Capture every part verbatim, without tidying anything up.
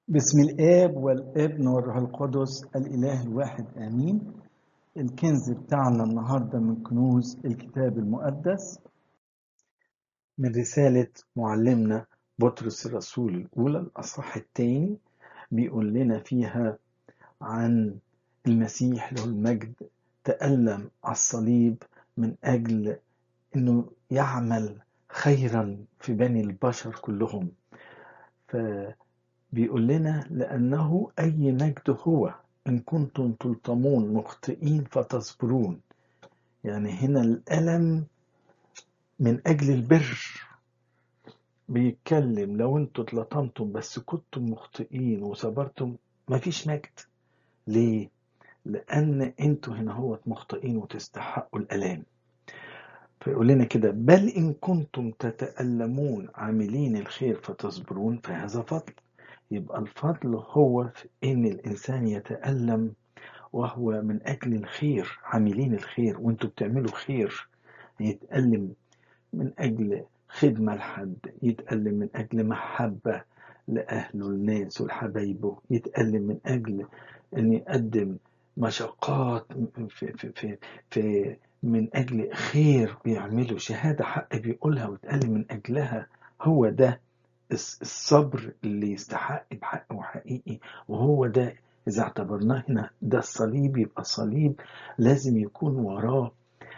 بسم الآب والابن والروح القدس الإله الواحد آمين. الكنز بتاعنا النهاردة من كنوز الكتاب المقدس من رسالة معلمنا بطرس الرسول الأولى الأصحاح الثاني، بيقول لنا فيها عن المسيح له المجد تألم على الصليب من أجل أنه يعمل خيرا في بني البشر كلهم. ف بيقول لنا لأنه أي مجد هو إن كنتم تلطمون مخطئين فتصبرون. يعني هنا الألم من أجل البر، بيتكلم لو انتوا اتلطمتم بس كنتم مخطئين وصبرتم مفيش مجد. ليه؟ لأن انتوا هنا هو مخطئين وتستحقوا الألام. فيقول لنا كده بل إن كنتم تتألمون عاملين الخير فتصبرون فهذا فضل. يبقى الفضل هو في إن الإنسان يتألم وهو من أجل الخير، عاملين الخير وانتوا بتعملوا خير. يتألم من أجل خدمة لحد، يتألم من أجل محبة لأهله الناس والحبايبه، يتألم من أجل أن يقدم مشقات في, في, في, في من أجل خير بيعمله، شهادة حق بيقولها ويتألم من أجلها. هو ده الصبر اللي يستحق بحق وحقيقي، وهو ده إذا اعتبرناه هنا ده الصليب، يبقى الصليب لازم يكون وراه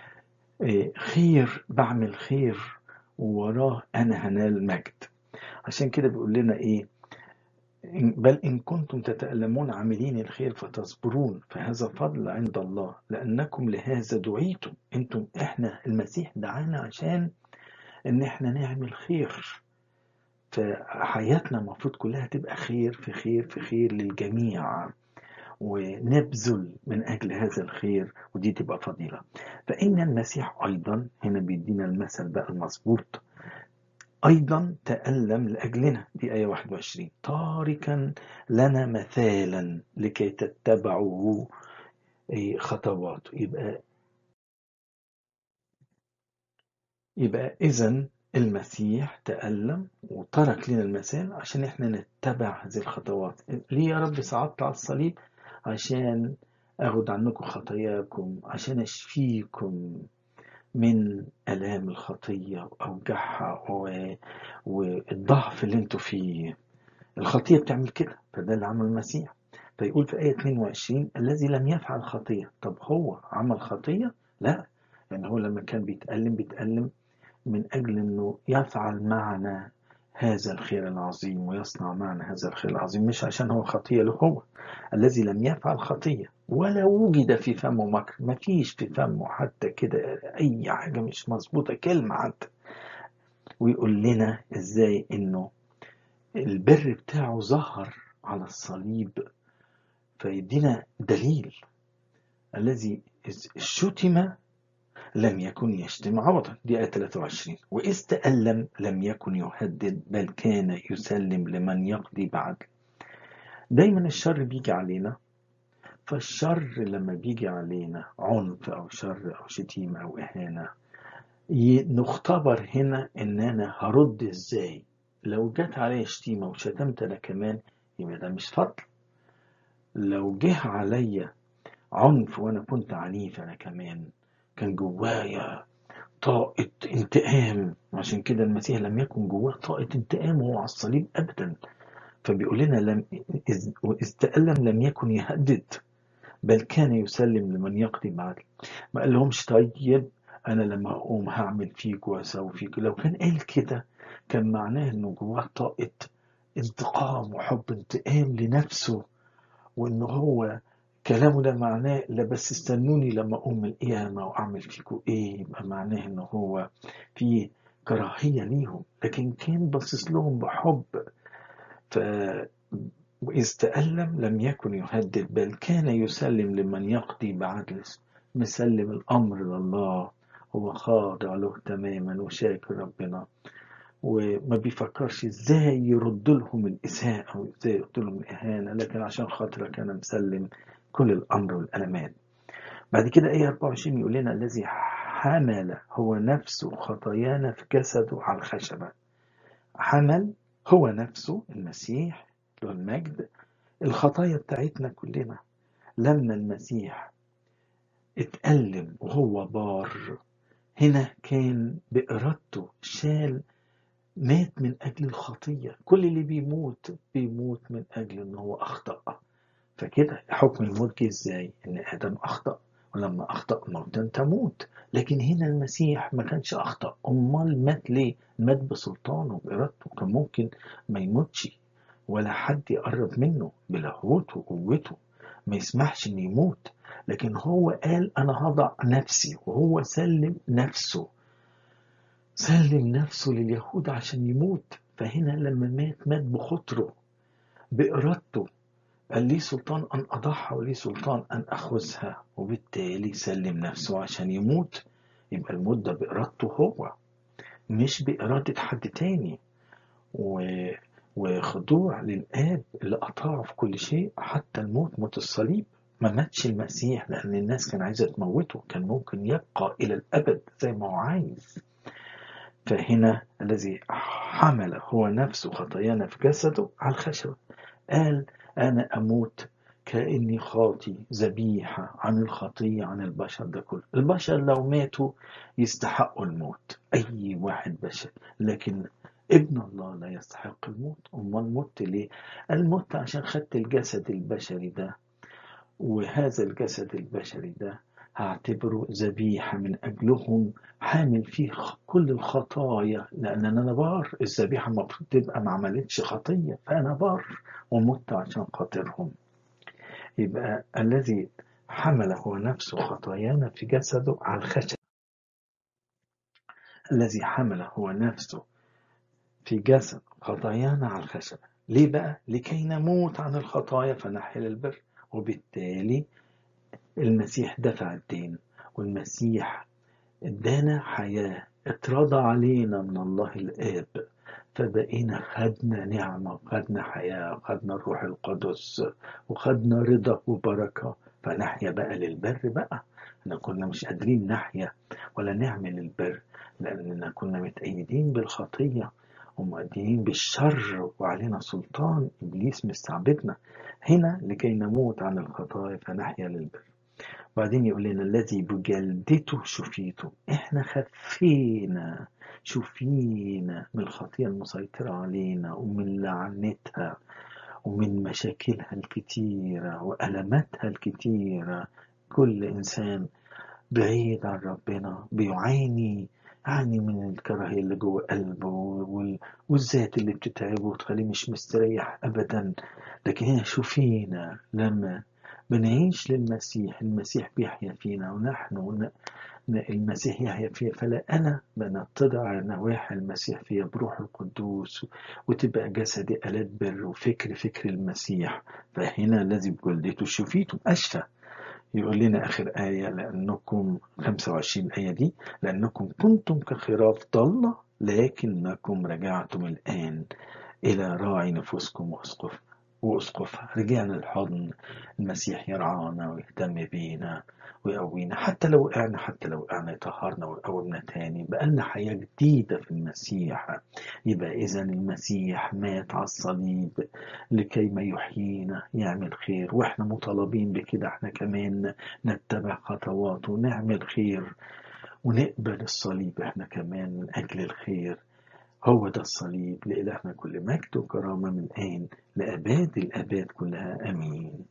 خير، بعمل خير ووراه أنا هنال مجد. عشان كده بيقول لنا إيه؟ بل إن كنتم تتألمون عاملين الخير فتصبرون فهذا فضل عند الله لأنكم لهذا دعيتم. انتم احنا المسيح دعانا عشان ان احنا نعمل خير، فحياتنا المفروض كلها تبقى خير في خير في خير للجميع، ونبذل من أجل هذا الخير، ودي تبقى فضيلة. فإن المسيح أيضا هنا بيدينا المثل بقى المظبوط، أيضا تألم لأجلنا، دي آية واحد وعشرين، تاركا لنا مثالا لكي تتبعوا خطواته. يبقى يبقى إذن المسيح تألم وترك لنا المثال عشان احنا نتبع هذه الخطوات. ليه يا رب صعدت على الصليب؟ عشان أخذ عنكم خطاياكم، عشان أشفيكم من آلام الخطية وأوجاعها والضعف اللي انتوا فيه. الخطية بتعمل كده، فده اللي عمل المسيح. فيقول في آية اثنين وعشرين الذي لم يفعل خطية. طب هو عمل خطية؟ لا، لأن هو لما كان بيتألم بيتألم من أجل أنه يفعل معنا هذا الخير العظيم ويصنع معنا هذا الخير العظيم، مش عشان هو خطية له. هو الذي لم يفعل خطية ولا وجد في فمه مكر، ما فيش في فمه حتى كده أي حاجة مش مظبوطة، كلمة حتى. ويقول لنا إزاي أنه البر بتاعه ظهر على الصليب، فيدينا دليل. الذي شتم لم يكن يشتم عوضا، دي آية ثلاثة وعشرين. وإذ تألم لم يكن يهدد بل كان يسلم لمن يقضي بعدل. دايما الشر بيجي علينا، فالشر لما بيجي علينا عنف أو شر أو شتيمة أو إهانة، نختبر هنا إن أنا هرد إزاي. لو جت علي شتيمة وشتمت أنا كمان يبقى ده مش فضل. لو جه عليا عنف وأنا كنت عنيف أنا كمان، كان جوايا طاقة انتقام. عشان كده المسيح لم يكن جواه طاقة انتقام وهو على الصليب أبدا. فبيقول لنا لم إذ تألم لم يكن يهدد بل كان يسلم لمن يقضي بعدل. ما قال لهمش طيب أنا لما أقوم هعمل فيك وأسوي فيك. لو كان قال كده كان معناه إنه جواه طاقة انتقام وحب انتقام لنفسه، وإنه هو كلامه ده معناه لا بس استنوني لما أقوم القيامة وأعمل فيكم إيه. يبقى معناه إنه هو في كراهية ليهم، لكن كان باصص لهم بحب. ف وإذ تألم لم يكن يهدد بل كان يسلم لمن يقضي بعدل، مسلم الأمر لله، هو خاضع له تماما وشاكر ربنا، وما بيفكرش ازاي يرد لهم الإساءة أو ازاي يرد لهم الإهانة، لكن عشان خاطرك أنا مسلم كل الأمر والألمان. بعد كده آية أربعة وعشرين يقول لنا الذي حمل هو نفسه خطايانا في جسده على الخشبة. حمل هو نفسه المسيح له المجد. الخطايا بتاعتنا كلنا لما المسيح اتألم وهو بار، هنا كان بإرادته شال، مات من أجل الخطية. كل اللي بيموت بيموت من أجل أنه هو أخطأ. فكده حكم الموت جه إزاي؟ إن آدم أخطأ، ولما أخطأ موتا تموت. لكن هنا المسيح ما كانش أخطأ، أمال مات ليه؟ مات بسلطانه بإرادته. كان ممكن ما يموتش ولا حد يقرب منه بلاهوته وقوته، ما يسمحش إنه يموت. لكن هو قال أنا هضع نفسي، وهو سلم نفسه، سلم نفسه لليهود عشان يموت. فهنا لما مات مات بخطره بإرادته. قال لي سلطان أن أضحى ولي سلطان أن أخذها، وبالتالي سلم نفسه عشان يموت. يبقى الموت ده بإرادته هو، مش بإرادة حد تاني. و... وخضوع للآب اللي أطاعه في كل شيء، حتى الموت، موت الصليب. ما ماتش المسيح لأن الناس كان عايزة تموته، كان ممكن يبقى إلى الأبد زي ما هو عايز. فهنا الذي حمل هو نفسه خطايانا في جسده على الخشبة، قال أنا أموت كأني خاطي، ذبيحة عن الخطية عن البشر. ده كله البشر لو ماتوا يستحقوا الموت، أي واحد بشر. لكن ابن الله لا يستحق الموت. أمال مت ليه؟ الموت عشان خدت الجسد البشري ده، وهذا الجسد البشري ده هعتبره ذبيحة من أجلهم، حامل فيه كل الخطايا. لأن أنا بار، الذبيحة المفروض تبقى ما عملتش خطية، فأنا بار ومت عشان خاطرهم. يبقى الذي حمل هو نفسه خطايانا في جسده على الخشب، الذي حمل هو نفسه في جسد خطايانا على الخشب. ليه بقى؟ لكي نموت عن الخطايا فنحيا للبر. وبالتالي المسيح دفع الدين، والمسيح ادانا حياة، اترضى علينا من الله الآب، فبقينا خدنا نعمة، خدنا حياة، خدنا الروح القدس، وخدنا رضا وبركة. فنحيا بقى للبر بقى. احنا كنا مش قادرين نحيا ولا نعمل البر، لأننا كنا متأيدين بالخطية ومؤديين بالشر، وعلينا سلطان إبليس مستعبدنا. هنا لكي نموت عن الخطايا فنحيا للبر. بعدين يقول لنا الذي بجلدته شفيته. احنا خفينا، شفينا من الخطية المسيطرة علينا، ومن لعنتها، ومن مشاكلها الكتيرة وألماتها الكتيرة. كل إنسان بعيد عن ربنا بيعاني، يعاني من الكراهية اللي جوه قلبه، وال- والذات اللي بتتعبه وتخليه مش مستريح أبدا. لكن هنا شوفينا لما بنعيش للمسيح، المسيح بيحيا فينا، ونحن ن- ن- المسيح يحيا فيا. فلا أنا بنتضع على نواحي المسيح فيا بروح القدوس، وتبقى جسدي آلات بر، وفكر فكر المسيح. فهنا الذي بجلدته شفيتم أشفى. يقول لنا آخر آية لأنكم خمسة وعشرين آية دي، لأنكم كنتم كخراف ضالة لكنكم رجعتم الآن إلى راعي نفوسكم وأسقف وأسقفها. رجعنا الحضن، المسيح يرعانا ويهتم بينا ويقوينا. حتى لو وقعنا، حتى لو وقعنا يطهرنا ويقومنا تاني، بقالنا حياة جديدة في المسيح. يبقى إذا المسيح مات على الصليب لكي ما يحيينا، يعمل خير، وإحنا مطالبين بكده إحنا كمان نتبع خطواته ونعمل خير، ونقبل الصليب إحنا كمان من أجل الخير. هو ده الصليب. لإلهنا كل مجد وكرامة من آن لأباد الآباد كلها، آمين.